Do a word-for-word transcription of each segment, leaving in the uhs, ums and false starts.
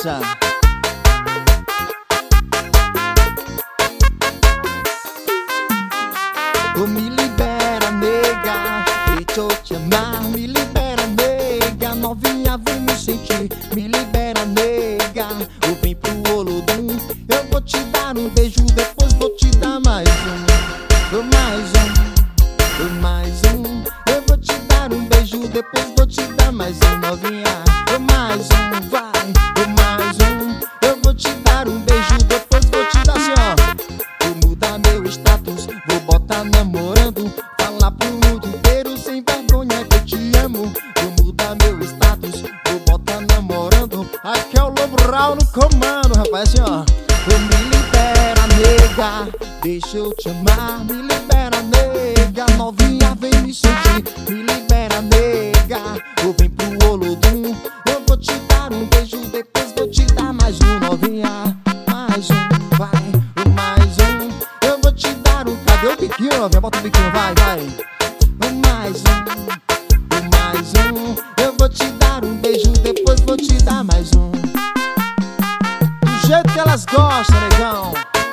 dança. Oh, me libera, nega, deixa eu te amar. Me libera, nega, novinha, vem me sentir. Me libera, nega, ou vem pro Olodum. Eu vou te dar um beijo, depois vou te dar mais um. Oh, mais um, oh, mais um. Eu vou te dar um beijo, depois vou te dar mais um, novinha. Oh, mais um, vai, oh, mais um. Eu vou te dar um beijo, depois vou te dar assim, ó. Vou mudar meu status, vou botar namorando, falar pro mundo inteiro sem vergonha que eu te amo. Vou mudar meu status, vou botar namorando. Aqui é o Lobo Raul no comando, rapaz, assim, ó. Oh, me libera, nega, deixa eu te amar. Me libera, nega, novinha, vem me sentir. Me libera, nega, ou vem pro Olodum. Eu vou te dar um beijo, depois vou te dar mais um, novinha. Mais um, vai, oh, mais um. Eu vou te dar um, cadê o biquinho, novinha? Bota o biquinho, vai, vai. Oh, mais um, oh, mais um. Eu vou te dar um beijo, depois vou te dar mais um. Do jeito que elas gostam, negão.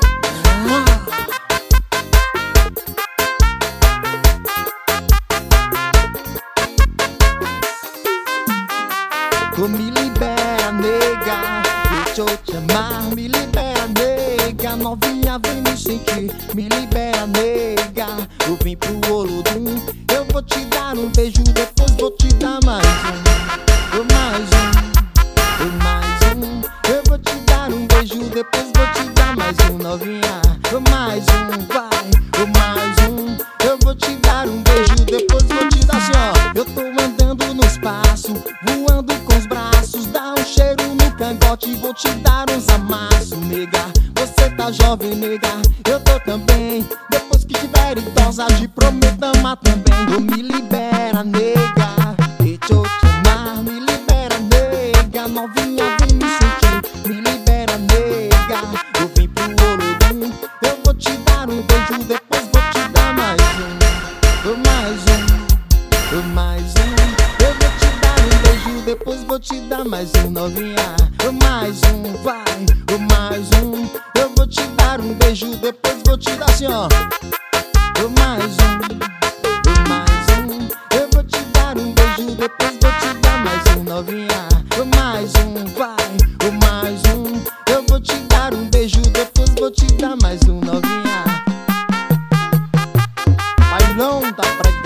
Oh, me libera, nega, deixa eu te amar. Me libera, nega, novinha, vem me sentir. Me libera, nega, eu vim pro Olodum. Eu vou te dar um beijo, depois vou te dar mais um. Oh, mais um, oh, mais um. Eu vou te dar um beijo, depois vou te dar mais um, novinha. Oh, mais um, vai, oh, mais um. Eu vou te dar um beijo, depois vou te dar assim, ó. Eu tô andando no espaço, voando com os braços, dá um cheiro no cangote, vou te dar uns amassos, nega. Você tá jovem, nega, eu tô também. Depois que tiver idosa, te prometo amar também. Oh, me libera, nega, deixa eu te amar. Me libera, nega, novinha, vem me sentir. Me libera, nega, eu vim pro Olodum. Eu vou te dar um beijo, depois vou te dar mais um. Oh, mais um, oh, mais um. Eu vou te dar um beijo, depois vou te dar mais um, novinha. Oh, mais um, vai, oh, mais um. Eu vou te dar um beijo, depois vou te dar assim, ó. Oh, mais um, oh, mais um. Eu vou te dar um beijo, depois vou te dar mais um, novinha. Oh, mais um, vai, oh, mais um. Eu vou te dar um beijo, depois vou te dar mais um, novinha. Bailão da Breca.